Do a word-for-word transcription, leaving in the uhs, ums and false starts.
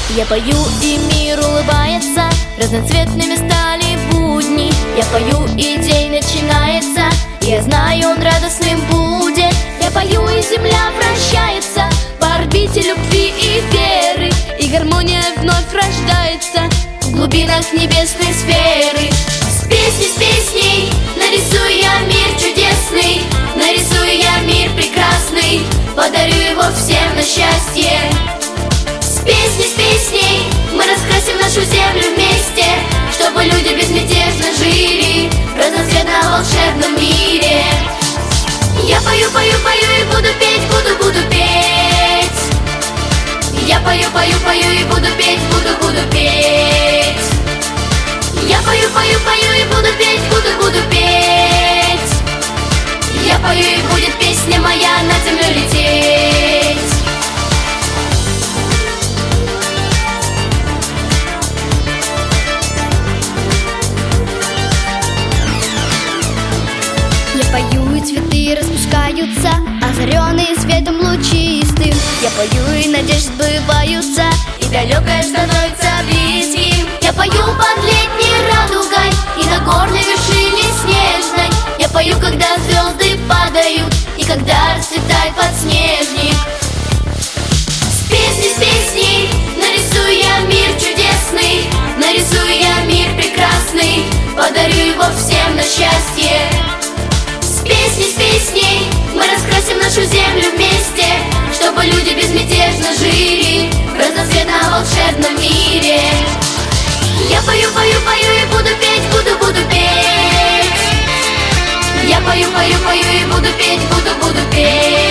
Я пою, и мир улыбается, разноцветными стали будни. Я пою, и день начинается, я знаю, он радостным будет. Я пою, и земля вращается по орбите любви и веры, и гармония вновь рождается в глубинах небесной сферы. С песней, с песней нарисую я мир чудесный, нарисую я мир прекрасный, подарю его всем на счастье. С песней, с песней мы раскрасим нашу землю вместе, чтобы люди безмятежно жили в разноцветном волшебном мире. Я пою, пою, пою и буду петь, буду, буду петь. Я пою, пою, пою и буду петь, буду, буду петь. Я пою, пою, пою и буду петь, буду, буду петь. Я пою, и будет песня моя над землей лететь. Я пою, и цветы распускаются, озаренные светом лучистым. Я пою, и надежды сбываются, и далекое становится близким. Я пою под летней радугой и на горной вершине снежной. Я пою, когда звезды падают и когда расцветает подснежник. С песней, с песней нарисую я мир чудесный, нарисую я мир прекрасный, подарю его всем на счастье. С песней, с песней мы раскрасим нашу землю вместе, чтобы люди безмятежно жили в разноцветном волшебном мире. Я пою, пою, пою и буду петь, буду, буду петь. Я пою, пою, пою и буду петь, буду, буду петь.